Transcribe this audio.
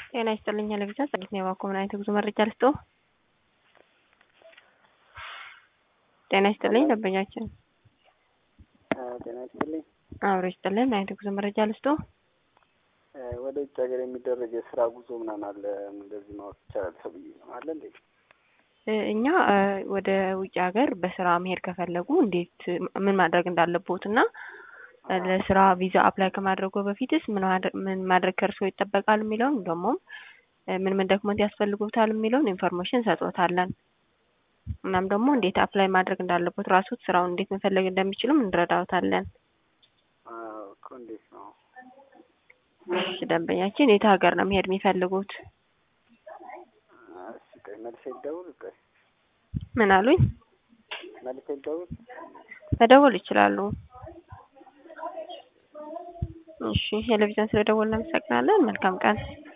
ጤና ይስጥልኝ ለቪዛ ጸጊት ነው ባኮ ምን አይነት ጉዞ መረጃ ልስጦ? ጤና ይስጥልኝ ደንበኛችን። ጤና ይስጥልኝ። አብሮ ይስጥልኝ ምን አይነት ጉዞ መረጃ ልስጦ? ወደ ውጭ ሀገር የሚደረግ የስራ ጉዞ ምናምን አለ እንደዚህ ማወቅ ይቻላል ተብዬ ነው አለ እንዴ? እኛ ወደ ውጭ ሀገር በስራ መሄድ ከፈለጉ እንዴት ምን ማድረግ እንዳለቦትና ለስራ ቪዛ አፕላይ ከማድረጉ በፊትስ ምን ማድረግ ከርሶ ይጠበቃል የሚለውን ደግሞ ምን ዶክመንት ያስፈልጉታል የሚለውን ኢንፎርሜሽን ሰጥቶታለን። እናም ደግሞ እንዴት አፕላይ ማድረግ እንዳለቦት ራሱት ስራውን እንዴት መፈለግ እንደሚችሉም እንረዳውታለን። እንዴት ነው? እሺ ደንበኛችን የት ሀገር ነው መሄድ የሚፈልጉት? እሺ መልስ ይደውል። ምን አሉኝ? መልስ ይደውል። መደወል ይችላሉ። እሺ ቴሌቪዥን ስለደወልን እናመሰግናለን። መልካም ቀን።